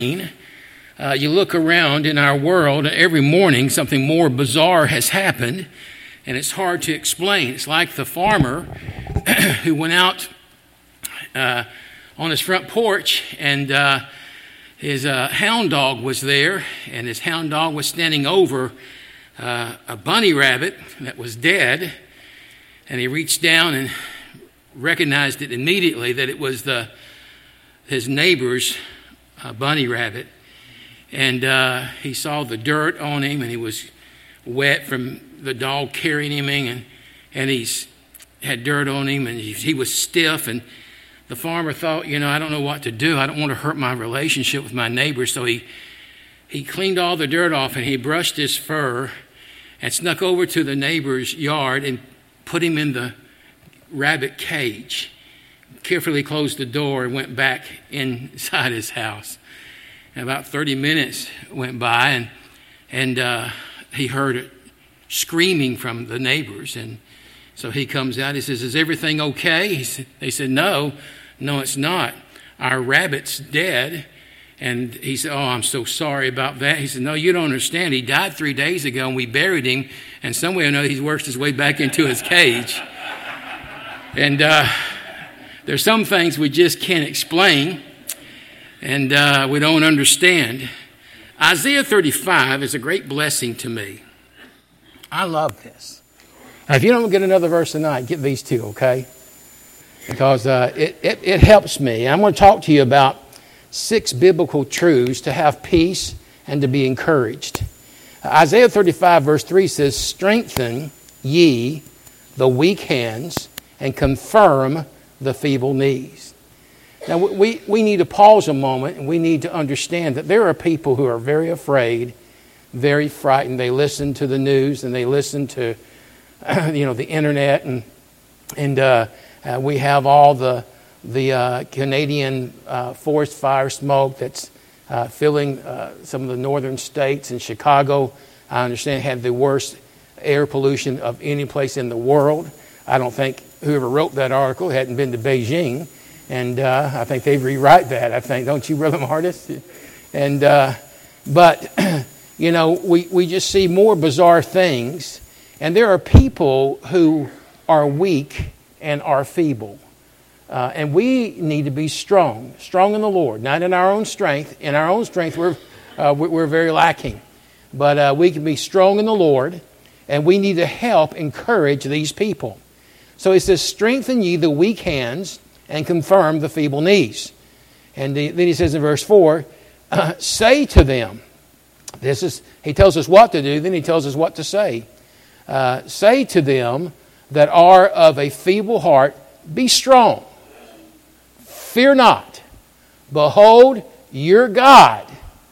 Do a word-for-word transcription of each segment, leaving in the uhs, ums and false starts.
Uh, you look around in our world, every morning something more bizarre has happened, and it's hard to explain. It's like the farmer who went out uh, on his front porch, and uh, his uh, hound dog was there, and his hound dog was standing over uh, a bunny rabbit that was dead, and he reached down and recognized it immediately that it was the his neighbor's uh, bunny rabbit. And uh, he saw the dirt on him, and he was wet from the dog carrying him in, and, and he's had dirt on him, and he, he was stiff. And the farmer thought, you know, I don't know what to do. I don't want to hurt my relationship with my neighbor. So he he cleaned all the dirt off, and he brushed his fur and snuck over to the neighbor's yard and put him in the rabbit cage. Carefully closed the door and went back inside his house. And about thirty minutes went by, and and uh, he heard it screaming from the neighbors. And so he comes out. He says, "Is everything okay?" He said, they said, "No, no, it's not. Our rabbit's dead." And he said, "Oh, I'm so sorry about that." He said, "No, you don't understand. He died three days ago, and we buried him. And some way or another, he's worked his way back into his cage." And uh, there's some things we just can't explain. And uh, we don't understand. Isaiah thirty-five is a great blessing to me. I love this. Now, if you don't get another verse tonight, get these two, okay? Because uh, it, it, it helps me. I'm going to talk to you about six biblical truths to have peace and to be encouraged. Isaiah thirty-five verse three says, "Strengthen ye the weak hands and confirm the feeble knees." Now, we, we need to pause a moment, and we need to understand that there are people who are very afraid, very frightened. They listen to the news, and they listen to, you know, the internet, and and uh, uh, we have all the the uh, Canadian uh, forest fire smoke that's uh, filling uh, some of the northern states. In Chicago, I understand, had the worst air pollution of any place in the world. I don't think whoever wrote that article hadn't been to Beijing. And uh, I think they rewrite that, I think. Don't you, Brother Martis? And, uh, but, you know, we, we just see more bizarre things. And there are people who are weak and are feeble. Uh, and we need to be strong, strong in the Lord, not in our own strength. In our own strength, we're, uh, we're very lacking. But uh, we can be strong in the Lord, and we need to help encourage these people. So it says, "Strengthen ye the weak hands, and confirm the feeble knees." And the, then he says in verse four, uh, "Say to them," this is, he tells us what to do, then he tells us what to say. Uh, "Say to them that are of a feeble heart, be strong. Fear not. Behold, your God."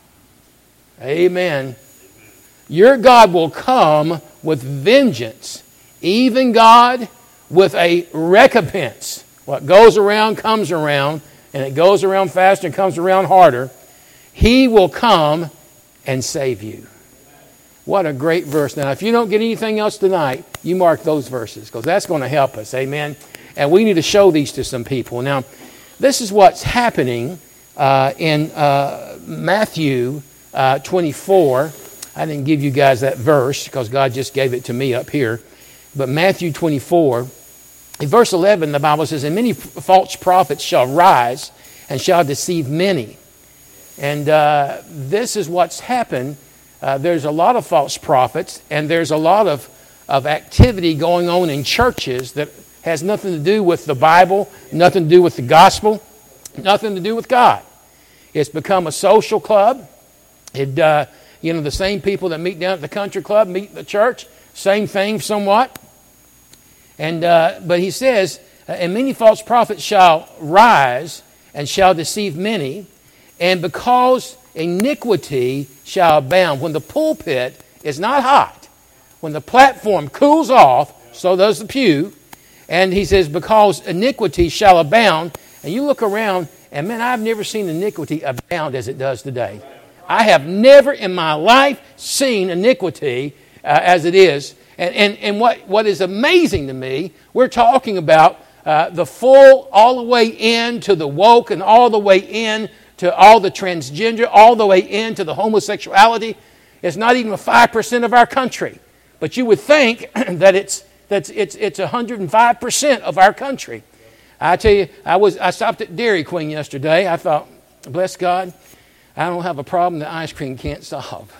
Amen. "Your God will come with vengeance, even God with a recompense." What goes around comes around, and it goes around faster and comes around harder. "He will come and save you." What a great verse. Now, if you don't get anything else tonight, you mark those verses, because that's going to help us. Amen. And we need to show these to some people. Now, this is what's happening uh, in uh, Matthew uh, twenty-four. I didn't give you guys that verse because God just gave it to me up here. But Matthew twenty-four. In verse eleven, the Bible says, "And many false prophets shall rise and shall deceive many." And uh, this is what's happened. Uh, there's a lot of false prophets, and there's a lot of, of activity going on in churches that has nothing to do with the Bible, nothing to do with the gospel, nothing to do with God. It's become a social club. It, uh, you know, the same people that meet down at the country club meet at the church. Same thing somewhat. And uh, but he says, "And many false prophets shall rise and shall deceive many, and because iniquity shall abound." When the pulpit is not hot, when the platform cools off, so does the pew. And he says, "Because iniquity shall abound." And you look around, and man, I've never seen iniquity abound as it does today. I have never in my life seen iniquity uh, as it is. And, and, and what, what is amazing to me, we're talking about uh, the full, all the way in to the woke and all the way in to all the transgender, all the way into the homosexuality. It's not even five percent of our country. But you would think that it's that's it's it's one hundred five percent of our country. I tell you, I was I stopped at Dairy Queen yesterday. I thought, bless God, I don't have a problem that ice cream can't solve.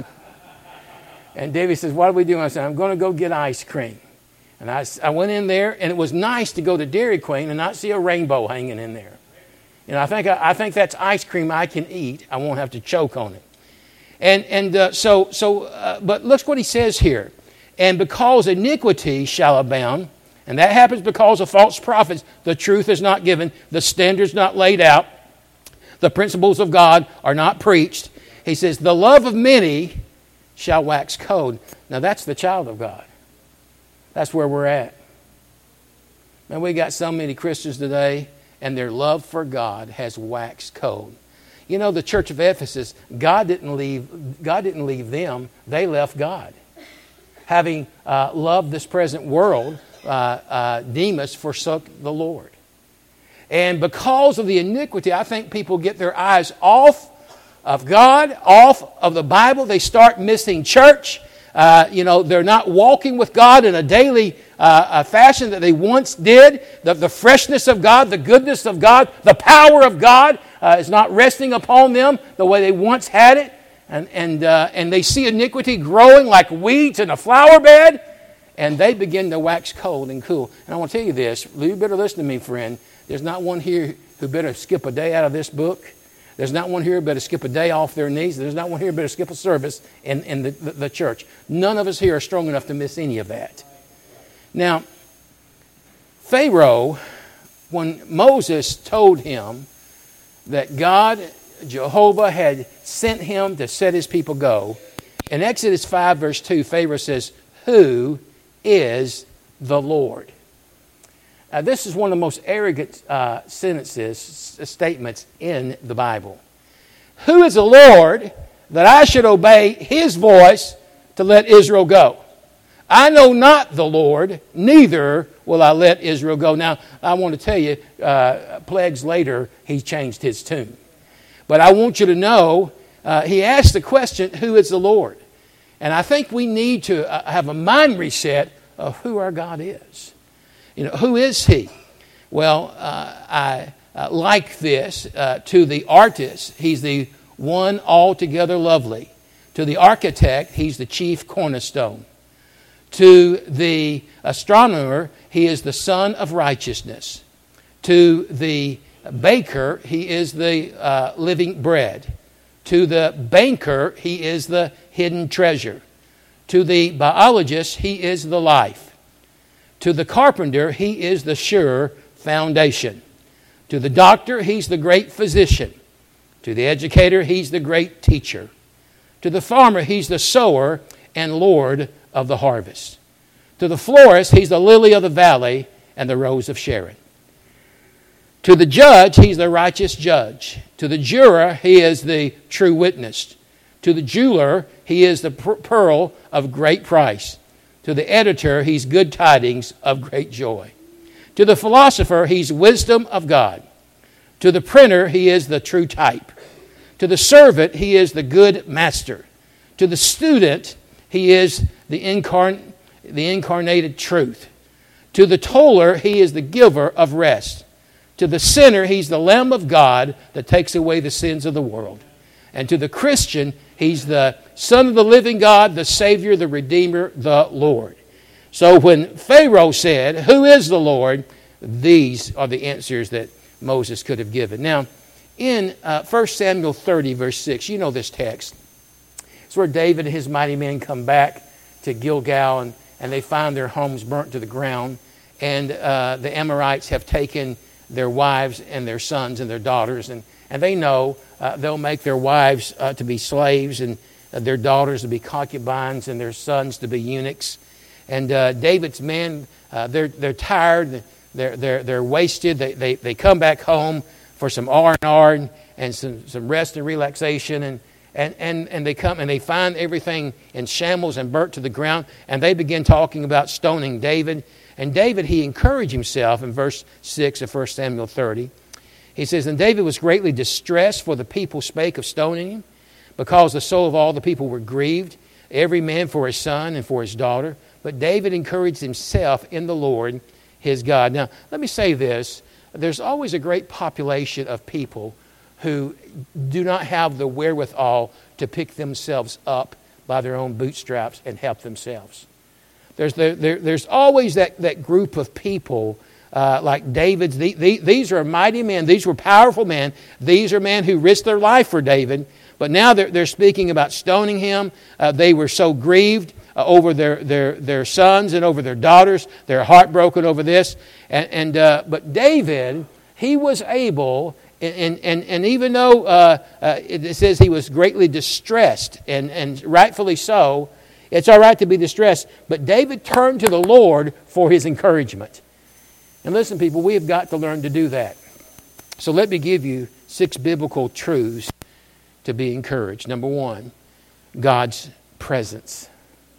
And Davey says, what are we doing? I said, I'm going to go get ice cream. And I, I went in there, and it was nice to go to Dairy Queen and not see a rainbow hanging in there. You know, I think I, I think that's ice cream I can eat. I won't have to choke on it. And and uh, so so, uh, but look what he says here. And because iniquity shall abound, and that happens because of false prophets, the truth is not given, the standards not laid out, the principles of God are not preached. He says, the love of many shall wax cold. Now that's the child of God. That's where we're at. Man, we got so many Christians today, and their love for God has waxed cold. You know, the church of Ephesus, God didn't leave, God didn't leave them. They left God. Having uh, loved this present world, uh, uh, Demas forsook the Lord. And because of the iniquity, I think people get their eyes off of God, off of the Bible. They start missing church. Uh, you know, they're not walking with God in a daily uh, uh, fashion that they once did. The, the freshness of God, the goodness of God, the power of God uh, is not resting upon them the way they once had it. And and uh, and they see iniquity growing like weeds in a flower bed, and they begin to wax cold and cool. And I want to tell you this, you better listen to me, friend. There's not one here who better skip a day out of this book. There's not one here who better skip a day off their knees. There's not one here who better skip a service in, in the, the, the church. None of us here are strong enough to miss any of that. Now, Pharaoh, when Moses told him that God, Jehovah, had sent him to set his people go, in Exodus five, verse two, Pharaoh says, who is the Lord? Now, this is one of the most arrogant uh, sentences, statements in the Bible. Who is the Lord that I should obey his voice to let Israel go? I know not the Lord, neither will I let Israel go. Now, I want to tell you, uh, plagues later, he changed his tune. But I want you to know, uh, he asked the question, who is the Lord? And I think we need to uh, have a mind reset of who our God is. You know, who is he? Well, uh, I uh, like this. Uh, to the artist, he's the one altogether lovely. To the architect, he's the chief cornerstone. To the astronomer, he is the son of righteousness. To the baker, he is the uh, living bread. To the banker, he is the hidden treasure. To the biologist, he is the life. To the carpenter, he is the sure foundation. To the doctor, he's the great physician. To the educator, he's the great teacher. To the farmer, he's the sower and Lord of the harvest. To the florist, he's the lily of the valley and the rose of Sharon. To the judge, he's the righteous judge. To the juror, he is the true witness. To the jeweler, he is the pearl of great price. To the editor, he's good tidings of great joy. To the philosopher, he's wisdom of God. To the printer, he is the true type. To the servant, he is the good master. To the student, he is the incarn- the incarnated truth. To the toller, he is the giver of rest. To the sinner, he's the Lamb of God that takes away the sins of the world. And to the Christian, he's the Son of the living God, the Savior, the Redeemer, the Lord. So when Pharaoh said, who is the Lord? These are the answers that Moses could have given. Now, in uh, First Samuel thirty, verse six, you know this text. It's where David and his mighty men come back to Gilgal, and, and they find their homes burnt to the ground. And uh, the Amorites have taken their wives and their sons and their daughters, and, and they know uh, they'll make their wives uh, to be slaves, and uh, their daughters to be concubines, and their sons to be eunuchs. And uh, David's men, uh, they're they're tired, they're they're they're wasted. They they they come back home for some R and R and some some rest and relaxation, and and and and they come and they find everything in shambles and burnt to the ground, and they begin talking about stoning David. And David, he encouraged himself in verse six of First Samuel thirty. He says, and David was greatly distressed, for the people spake of stoning him, because the soul of all the people were grieved, every man for his son and for his daughter. But David encouraged himself in the Lord his God. Now, let me say this. There's always a great population of people who do not have the wherewithal to pick themselves up by their own bootstraps and help themselves. There's, there, there, there's always that, that group of people uh, like David's. The, the, these are mighty men. These were powerful men. These are men who risked their life for David. But now they're, they're speaking about stoning him. Uh, they were so grieved uh, over their, their, their sons and over their daughters. They're heartbroken over this. And, and uh, but David, he was able, and, and, and even though uh, uh, it says he was greatly distressed, and, and rightfully so, it's all right to be distressed, but David turned to the Lord for his encouragement. And listen, people, we have got to learn to do that. So let me give you six biblical truths to be encouraged. Number one, God's presence.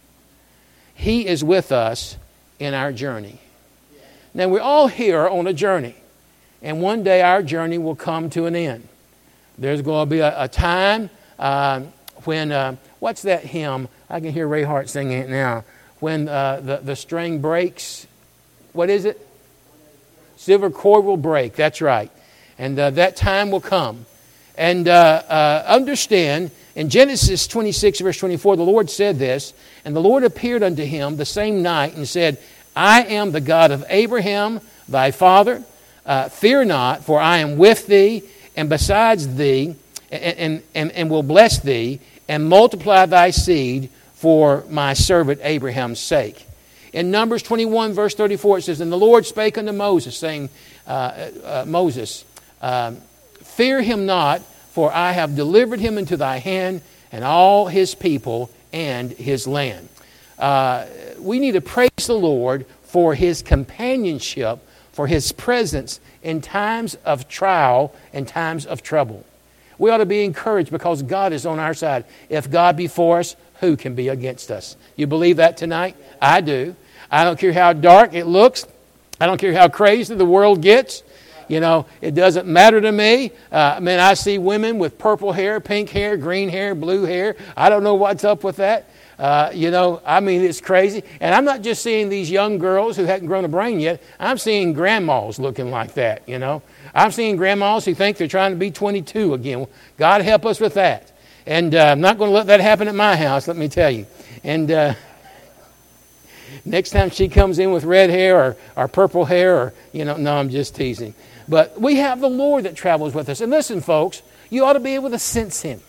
He is with us in our journey. Now, we're all here on a journey. And one day our journey will come to an end. There's going to be a, a time uh, when, uh, what's that hymn? I can hear Ray Hart singing it now. When uh, the, the string breaks, what is it? Silver cord will break, that's right. And uh, that time will come. And uh, uh, understand, in Genesis twenty-six, verse twenty-four, the Lord said this, and the Lord appeared unto him the same night and said, I am the God of Abraham, thy father. Uh, fear not, for I am with thee, and besides thee, and, and, and will bless thee, and multiply thy seed for my servant Abraham's sake. In Numbers twenty-one, verse thirty-four, it says, and the Lord spake unto Moses, saying, uh, uh, Moses, um, fear him not, for I have delivered him into thy hand, and all his people and his land. Uh, we need to praise the Lord for his companionship, for his presence in times of trial and times of trouble. We ought to be encouraged because God is on our side. If God be for us, who can be against us? You believe that tonight? I do. I don't care how dark it looks. I don't care how crazy the world gets. You know, it doesn't matter to me. Uh, I mean, I see women with purple hair, pink hair, green hair, blue hair. I don't know what's up with that. Uh, you know, I mean, it's crazy. And I'm not just seeing these young girls who haven't grown a brain yet. I'm seeing grandmas looking like that, you know. I'm seeing grandmas who think they're trying to be twenty-two again. God help us with that. And uh, I'm not going to let that happen at my house, let me tell you. And uh, next time she comes in with red hair or, or purple hair or, you know, no, I'm just teasing. But we have the Lord that travels with us. And listen, folks, you ought to be able to sense him.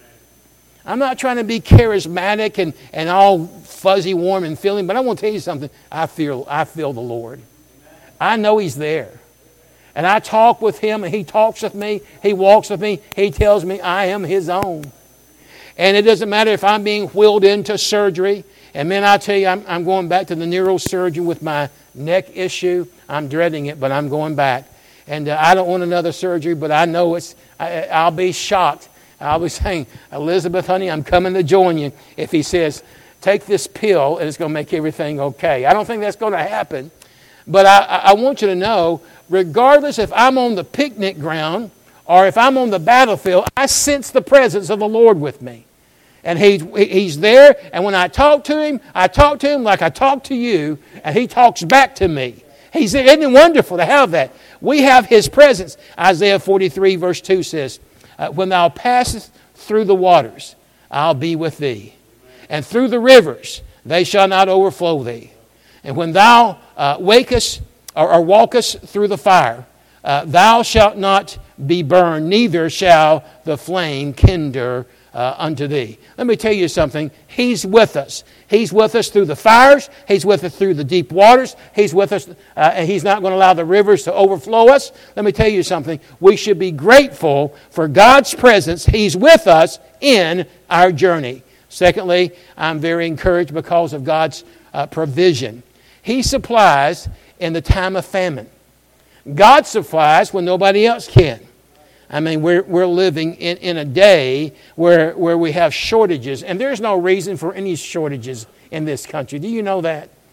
I'm not trying to be charismatic and, and all fuzzy, warm, and feeling, but I want to tell you something. I feel, I feel the Lord. I know he's there. And I talk with him, and he talks with me. He walks with me. He tells me I am his own. And it doesn't matter if I'm being wheeled into surgery. And man, I tell you, I'm, I'm going back to the neurosurgeon with my neck issue. I'm dreading it, but I'm going back. And uh, I don't want another surgery, but I know it's. I, I'll be shocked. I'll be saying, Elizabeth, honey, I'm coming to join you. If he says, take this pill and it's going to make everything okay. I don't think that's going to happen. But I, I want you to know, regardless if I'm on the picnic ground or if I'm on the battlefield, I sense the presence of the Lord with me. And he, he's there. And when I talk to him, I talk to him like I talk to you. And he talks back to me. He's, isn't it wonderful to have that? We have his presence. Isaiah forty-three verse two says, Uh, when thou passest through the waters, I'll be with thee. And through the rivers, they shall not overflow thee. And when thou uh, wakest or, or walkest through the fire, uh, thou shalt not be burned, neither shall the flame kindle uh, unto thee. Let me tell you something. He's with us. He's with us through the fires. He's with us through the deep waters. He's with us, uh, and he's not going to allow the rivers to overflow us. Let me tell you something. We should be grateful for God's presence. He's with us in our journey. Secondly, I'm very encouraged because of God's uh, provision. He supplies in the time of famine. God supplies when nobody else can. I mean, we're we're living in, in a day where, where we have shortages, and there's no reason for any shortages in this country. Do you know that?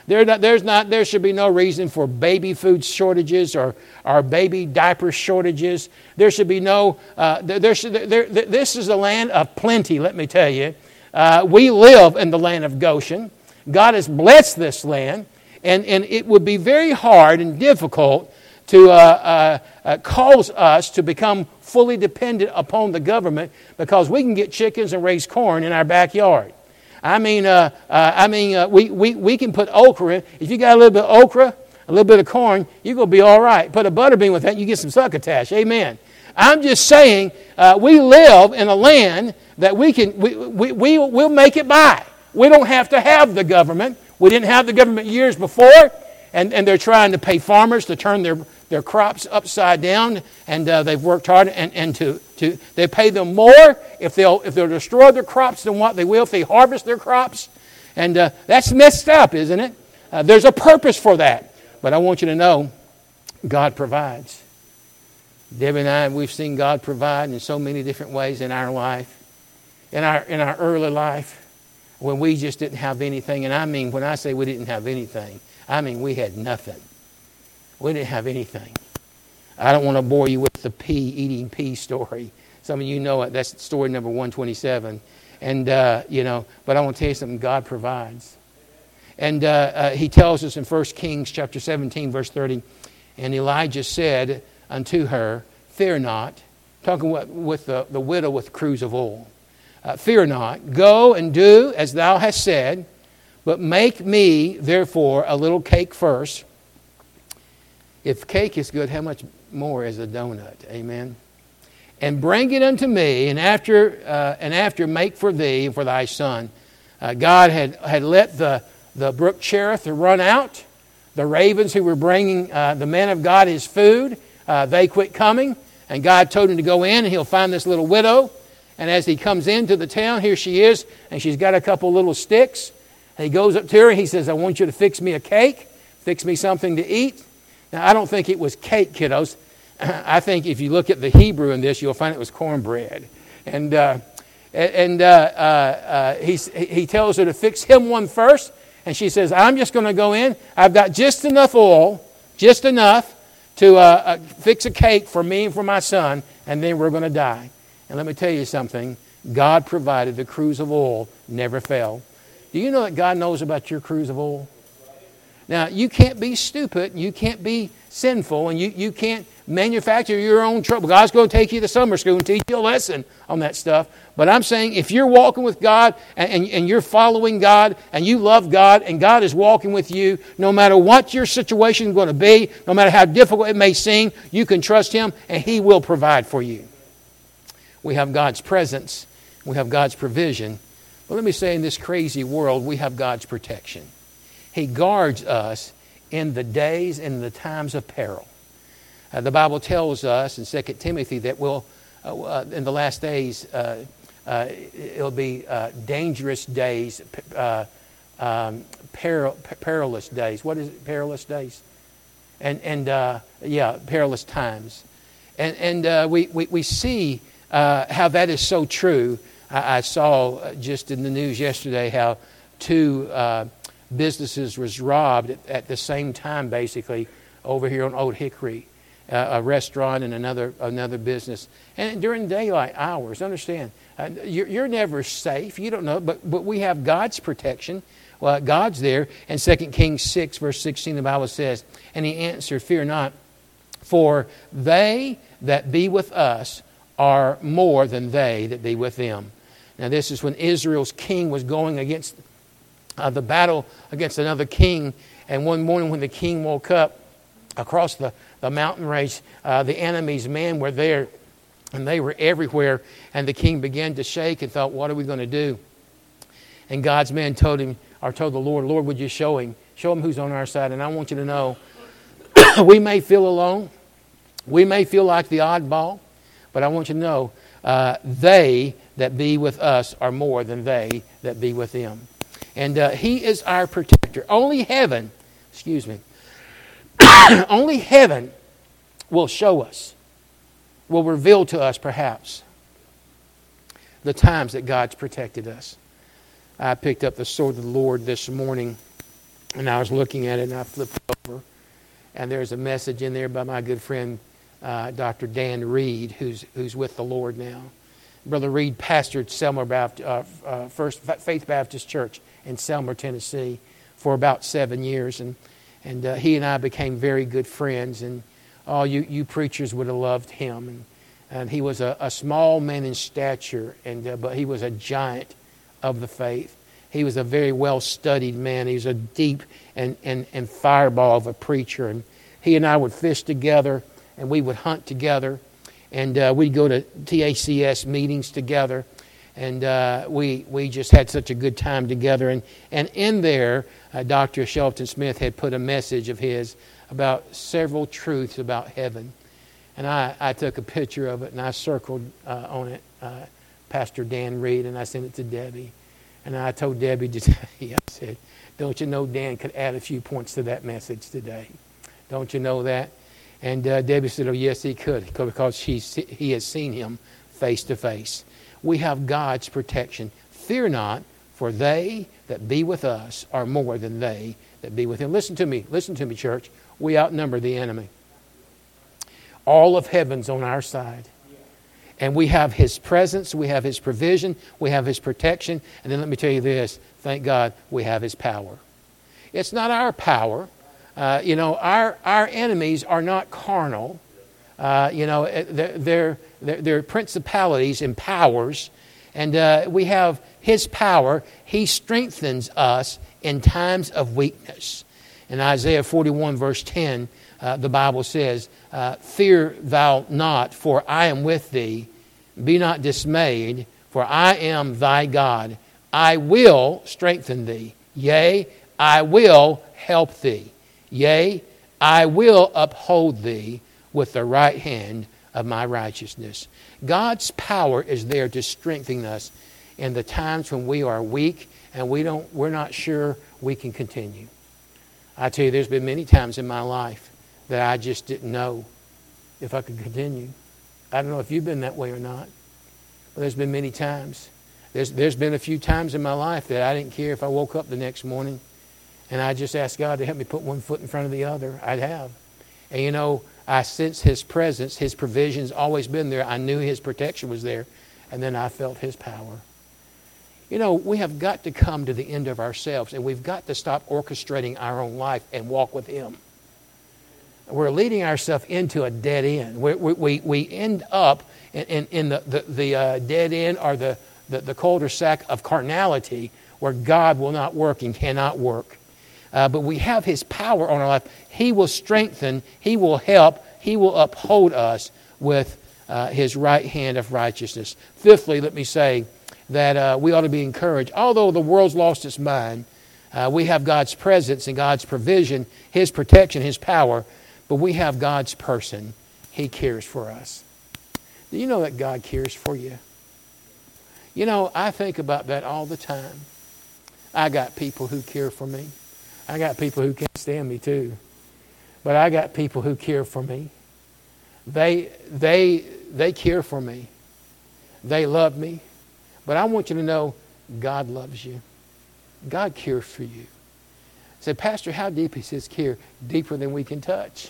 There, not, there's not, there should be no reason for baby food shortages or, or baby diaper shortages. There should be no, uh, there, there should, there, this is a land of plenty, let me tell you. Uh, we live in the land of Goshen. God has blessed this land, and, and it would be very hard and difficult to uh, uh, uh, cause us to become fully dependent upon the government, because we can get chickens and raise corn in our backyard. I mean, uh, uh, I mean, uh, we, we, we can put okra in. If you got a little bit of okra, a little bit of corn, you're going to be all right. Put a butter bean with that, you get some succotash. Amen. I'm just saying, uh, we live in a land that we can, we, we, we, we'll make it by. We don't have to have the government. We didn't have the government years before, and, and they're trying to pay farmers to turn their, their crops upside down, and uh, they've worked hard, and, and to, to they pay them more if they'll if they'll destroy their crops than what they will if they harvest their crops. And uh, that's messed up, isn't it? Uh, there's a purpose for that. But I want you to know, God provides. Debbie and I, we've seen God provide in so many different ways in our life. In our in our early life, when we just didn't have anything. And I mean, when I say we didn't have anything, I mean we had nothing. We didn't have anything. I don't want to bore you with the pea, eating pea story. Some of you know it. That's story number one twenty-seven. And, uh, you know, but I want to tell you something. God provides. And uh, uh, he tells us in First Kings chapter seventeen, verse thirty, and Elijah said unto her, fear not, talking with the, the widow with cruse of oil, uh, fear not, go and do as thou hast said, but make me, therefore, a little cake first. If cake is good, how much more is a donut? Amen. And bring it unto me, and after uh, and after make for thee and for thy son. Uh, God had, had let the, the brook Cherith run out. The ravens who were bringing uh, the man of God his food, uh, they quit coming. And God told him to go in, and he'll find this little widow. And as he comes into the town, here she is, and she's got a couple little sticks. And he goes up to her, and he says, I want you to fix me a cake. Fix me something to eat. Now, I don't think it was cake, kiddos. I think if you look at the Hebrew in this, you'll find it was cornbread. And uh, and uh, uh, uh, he, he tells her to fix him one first. And she says, I'm just going to go in. I've got just enough oil, just enough to uh, uh, fix a cake for me and for my son, and then we're going to die. And let me tell you something. God provided. The cruse of oil never failed. Do you know that God knows about your cruse of oil? Now, you can't be stupid, you can't be sinful, and you, you can't manufacture your own trouble. God's going to take you to summer school and teach you a lesson on that stuff. But I'm saying if you're walking with God and, and, and you're following God and you love God and God is walking with you, no matter what your situation is going to be, no matter how difficult it may seem, you can trust Him and He will provide for you. We have God's presence. We have God's provision. But let me say, in this crazy world, we have God's protection. He guards us in the days and the times of peril. Uh, the Bible tells us in Second Timothy that we'll, uh, uh, in the last days, uh, uh, it'll be uh, dangerous days, uh, um, peril, perilous days. What is it? Perilous days? And, and uh, yeah, perilous times. And, and uh, we, we, we see uh, how that is so true. I, I saw just in the news yesterday how two uh, businesses was robbed at, at the same time, basically, over here on Old Hickory. Uh, a restaurant and another another business. And during daylight hours, understand, uh, you're, you're never safe. You don't know, but, but we have God's protection. Well, God's there. And Second Kings six, verse sixteen, the Bible says, and he answered, fear not, for they that be with us are more than they that be with them. Now, this is when Israel's king was going against uh, the battle against another king. And one morning when the king woke up, across the, the mountain range, uh, the enemy's men were there, and they were everywhere. And the king began to shake and thought, what are we going to do? And God's man told him, or told the Lord, Lord, would you show him? Show him who's on our side. And I want you to know, we may feel alone. We may feel like the oddball. But I want you to know, uh, they that be with us are more than they that be with them. And uh, He is our protector. Only heaven, excuse me, only heaven will show us, will reveal to us perhaps, the times that God's protected us. I picked up the sword of the Lord this morning, And I was looking at it, and I flipped over, and there's a message in there by my good friend, uh, Doctor Dan Reed, who's who's with the Lord now. Brother Reed pastored Selmer Baptist, uh, uh, First Faith Baptist Church in Selmer, Tennessee, for about seven years, and and uh, he and I became very good friends. And oh, you you preachers would have loved him. And and he was a, a small man in stature, and uh, but he was a giant of the faith. He was a very well-studied man. He was a deep and, and, and fireball of a preacher. And he and I would fish together, and we would hunt together. And uh, we'd go to T A C S meetings together. And uh, we we just had such a good time together. And, and in there, uh, Doctor Shelton Smith had put a message of his about several truths about heaven. And I, I took a picture of it, and I circled uh, on it uh, Pastor Dan Reed, and I sent it to Debbie. And I told Debbie today, I said, don't you know Dan could add a few points to that message today? Don't you know that? And uh, Debbie said, oh, yes, he could, because she's, he has seen him face to face. We have God's protection. Fear not, for they that be with us are more than they that be with him. Listen to me. Listen to me, church. We outnumber the enemy. All of heaven's on our side. And we have his presence, we have his provision, we have his protection. And then let me tell you this, thank God we have his power. It's not our power. Uh, you know, our, our enemies are not carnal. Uh, you know, they're, they're, they're, they're principalities and powers. And uh, we have his power. He strengthens us in times of weakness. In Isaiah forty-one verse ten, uh, the Bible says, uh, fear thou not, for I am with thee. Be not dismayed, for I am thy God. I will strengthen thee. Yea, I will help thee. Yea, I will uphold thee with the right hand of my righteousness. God's power is there to strengthen us in the times when we are weak and we don't, we're not sure we can continue. I tell you, there's been many times in my life that I just didn't know if I could continue. I don't know if you've been that way or not. But there's been many times. There's, there's been a few times in my life that I didn't care if I woke up the next morning and I just asked God to help me put one foot in front of the other. I'd have. And you know, I sense his presence. His provision's always been there. I knew his protection was there. And then I felt his power. You know, we have got to come to the end of ourselves, and we've got to stop orchestrating our own life and walk with him. We're leading ourselves into a dead end. We, we, we end up in, in, in the, the, the uh, dead end or the, the, the cul-de-sac of carnality where God will not work and cannot work. Uh, but we have his power on our life. He will strengthen, he will help, he will uphold us with uh, his right hand of righteousness. Fifthly, let me say, that uh, we ought to be encouraged. Although the world's lost its mind, uh, we have God's presence and God's provision, his protection, his power, but we have God's person. He cares for us. Do you know that God cares for you? You know, I think about that all the time. I got people who care for me. I got people who can't stand me too. But I got people who care for me. They, they, they care for me. They love me. But I want you to know God loves you. God cares for you. I said, Pastor, how deep is his care? Deeper than we can touch.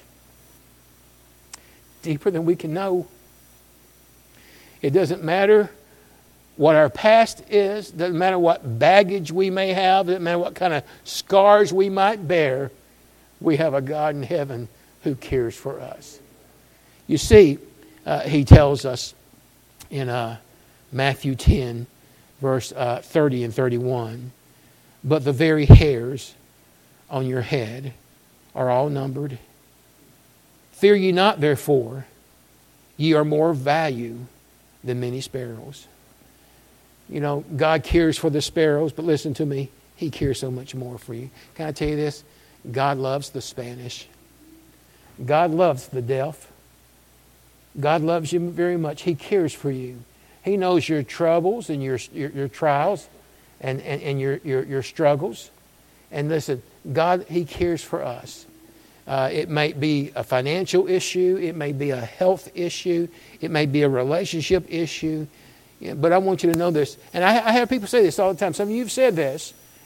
Deeper than we can know. It doesn't matter what our past is. It doesn't matter what baggage we may have. It doesn't matter what kind of scars we might bear. We have a God in heaven who cares for us. You see, uh, he tells us in uh, Matthew ten, verse uh, thirty and thirty-one, but the very hairs on your head are all numbered. Fear ye not, therefore, ye are more value than many sparrows. You know, God cares for the sparrows, but listen to me, he cares so much more for you. Can I tell you this? God loves the Spanish. God loves the deaf. God loves you very much. He cares for you. He knows your troubles and your your, your trials and, and, and your, your, your struggles. And listen, God, he cares for us. Uh, it may be a financial issue. It may be a health issue. It may be a relationship issue. Yeah, but I want you to know this. And I, I have people say this all the time. Some of you have said this.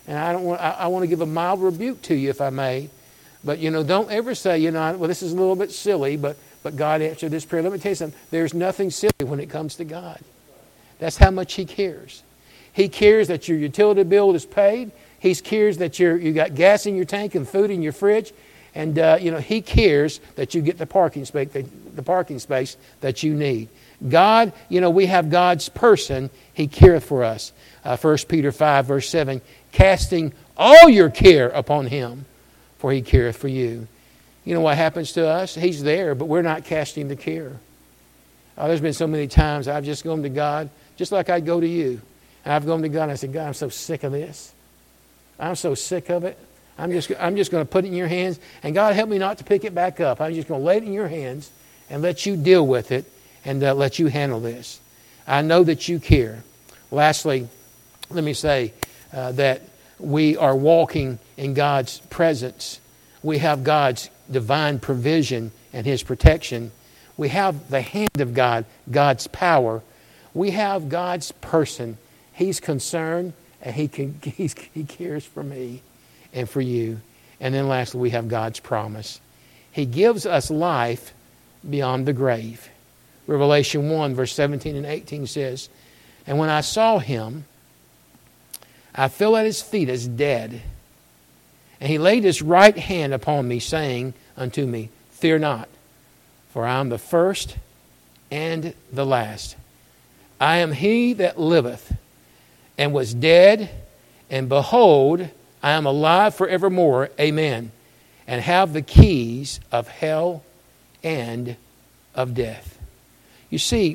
And I don't want, I, I want to give a mild rebuke to you, if I may. But, you know, don't ever say, you know, well, this is a little bit silly, but, but God answered this prayer. Let me tell you something. There's nothing silly when it comes to God. That's how much He cares. He cares that your utility bill is paid. He cares that you're, you got gas in your tank and food in your fridge. And, uh, you know, He cares that you get the parking space, the, the parking space that you need. God, you know, we have God's person. He careth for us. Uh, First Peter five, verse seven, casting all your care upon Him, for He careth for you. You know what happens to us? He's there, but we're not casting the care. Oh, there's been so many times I've just gone to God, just like I'd go to you. And I've gone to God and I said, God, I'm so sick of this. I'm so sick of it. I'm just, I'm just going to put it in your hands. And God, help me not to pick it back up. I'm just going to lay it in your hands and let you deal with it and uh, let you handle this. I know that you care. Lastly, let me say uh, that we are walking in God's presence. We have God's divine provision and His protection. We have the hand of God, God's power. We have God's person. He's concerned and he, can, he's, he cares for me and for you. And then lastly, we have God's promise. He gives us life beyond the grave. Revelation one, verse seventeen and eighteen says, and when I saw Him, I fell at His feet as dead. And He laid His right hand upon me, saying unto me, fear not, for I am the first and the last. I am He that liveth and was dead, and behold, I am alive forevermore. Amen. And have the keys of hell and of death. You see,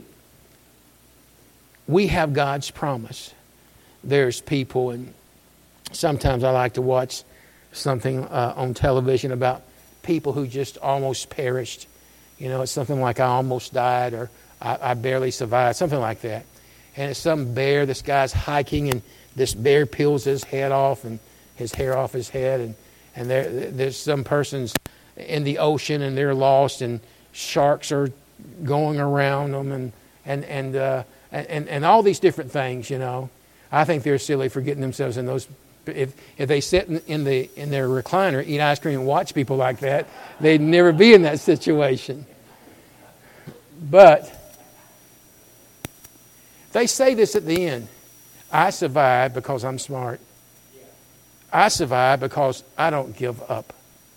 we have God's promise. There's people, and sometimes I like to watch something uh, on television about people who just almost perished. You know, it's something like I almost died, or I, I barely survived, something like that. And it's some bear, this guy's hiking, and this bear peels his head off and his hair off his head. And, and there, there's some persons in the ocean, and they're lost, and sharks are going around them, and and and uh, and, and all these different things, you know. I think they're silly for getting themselves in those. If if they sit in, in the in their recliner, eat ice cream, and watch people like that, they'd never be in that situation. But they say this at the end. I survived because I'm smart. I survived because I don't give up.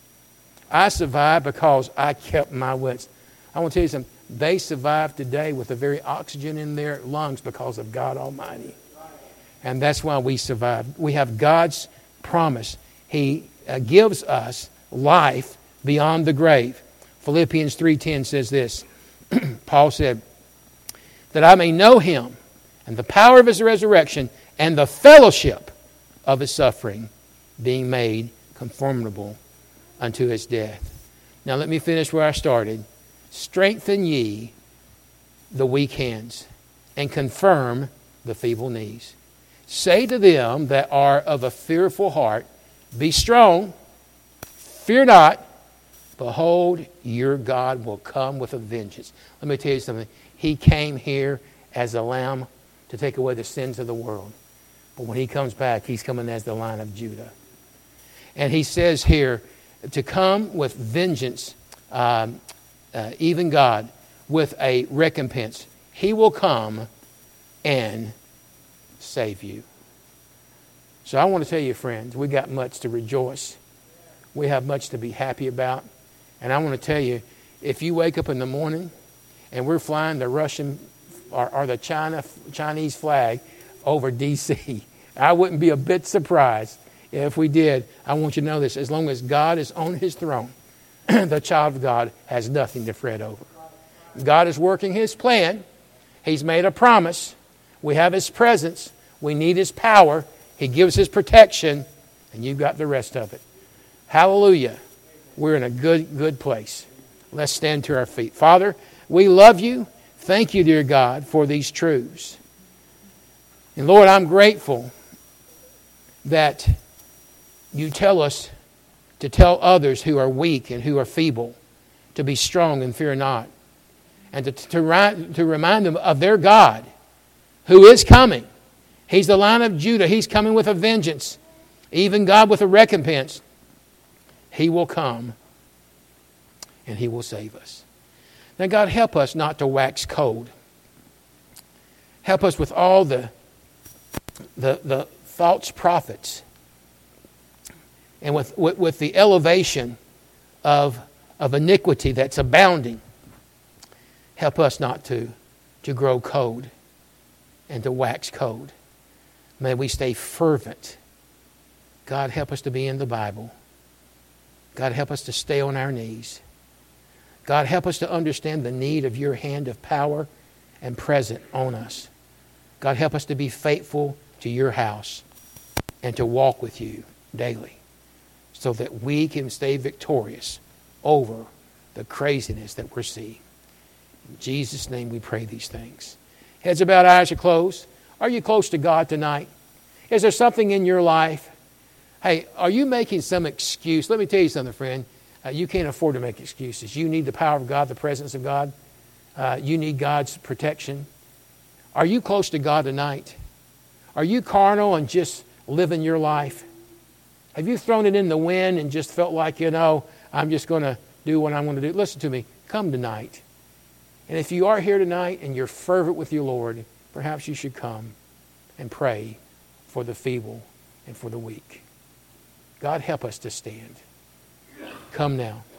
I survived because I kept my wits. I want to tell you something. They survive today with the very oxygen in their lungs because of God Almighty. And that's why we survive. We have God's promise. He uh, gives us life beyond the grave. Philippians three ten says this. Paul said, that I may know Him and the power of His resurrection and the fellowship of His suffering, being made conformable unto His death. Now let me finish where I started. Strengthen ye the weak hands, and confirm the feeble knees. Say to them that are of a fearful heart, be strong, fear not, behold, your God will come with a vengeance. Let me tell you something. He came here as a lamb to take away the sins of the world. But when He comes back, He's coming as the Lion of Judah. And He says here, to come with vengeance, um, uh, even God, with a recompense. He will come and save you. So I want to tell you, friends, we got much to rejoice. We have much to be happy about. And I want to tell you, if you wake up in the morning and we're flying the Russian or, or the China Chinese flag over D C, I wouldn't be a bit surprised if we did. I want you to know this. As long as God is on His throne, the child of God has nothing to fret over. God is working His plan. He's made a promise. We have His presence. We need His power. He gives His protection. And you've got the rest of it. Hallelujah. We're in a good, good place. Let's stand to our feet. Father, we love You. Thank You, dear God, for these truths. And Lord, I'm grateful that You tell us to tell others who are weak and who are feeble to be strong and fear not. And to, to, to remind them of their God who is coming. He's the Lion of Judah. He's coming with a vengeance. even God with a recompense, He will come and He will save us. Now, God, help us not to wax cold. Help us with all the, the, the false prophets and with, with, with the elevation of, of iniquity that's abounding. Help us not to, to grow cold and to wax cold. May we stay fervent. God, help us to be in the Bible. God, help us to stay on our knees. God, help us to understand the need of your hand of power and present on us. God, help us to be faithful to your house and to walk with you daily so that we can stay victorious over the craziness that we're seeing. In Jesus' name we pray these things. Heads bowed, eyes are closed. Are you close to God tonight? Is there something in your life? Hey, are you making some excuse? Let me tell you something, friend. Uh, you can't afford to make excuses. You need the power of God, the presence of God. Uh, you need God's protection. Are you close to God tonight? Are you carnal and just living your life? Have you thrown it in the wind and just felt like, you know, I'm just going to do what I'm going to do? Listen to me. Come tonight. And if you are here tonight and you're fervent with your Lord, perhaps you should come and pray for the feeble and for the weak. God, help us to stand. Come now.